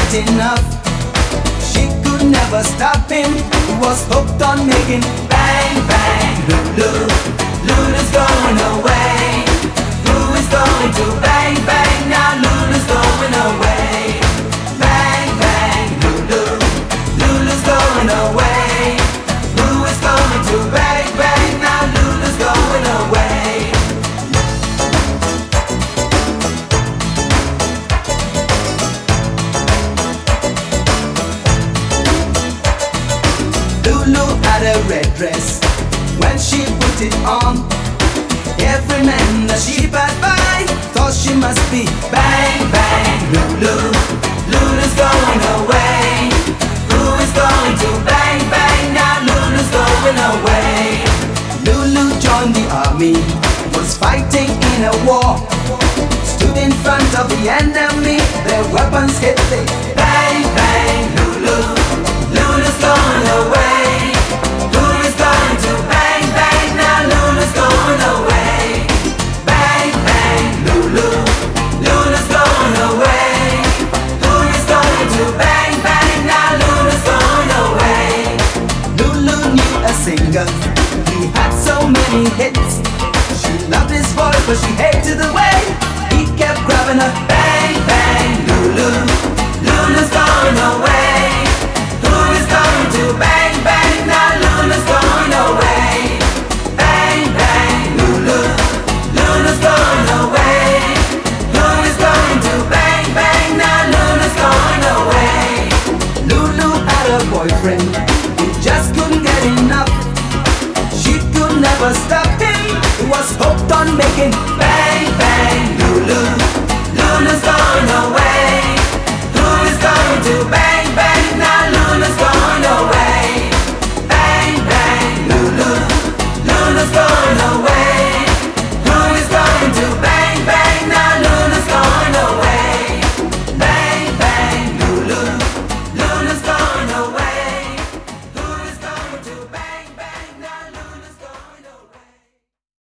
enough. She could never stop him. He was hooked on making bang bang. Lulu, Lulu's going away. Who is going to bang bang now? Lulu's going away. Bang bang, Lulu, Lulu's going away. Who is going to bang bang now? Lulu's going away. Lulu had a red dress. When she put it on, every man that she passed by thought she must be bang bang. Lulu, Lulu's going away. Who is going to bang bang now? Lulu's going away. Lulu joined the army, was fighting in a war. Stood in front of the enemy, their weapons hit the bang bang. Lulu, Lulu's going away. Who is going to bang bang now? Lulu's going away. Bang bang, Lulu, Lulu's going away. Who is going to bang bang now? Lulu's going away. Lulu knew a singer, he had so many hits. She loved his voice but she hated the way he kept grabbing her. Bang bang, Lulu, Lulu's going away. Who is going to bang bang now? Lulu's going away. Bang bang, Lulu, Lulu's going away. Who is going to bang bang now? Lulu's going away. Lulu had a boyfriend, he just couldn't get enough. She could never stop him, he was hooked on making bang bang. Lulu, Lulu's going away. Who is going to bang bang now? Lulu's going away. Bang bang, Lulu, Lulu's going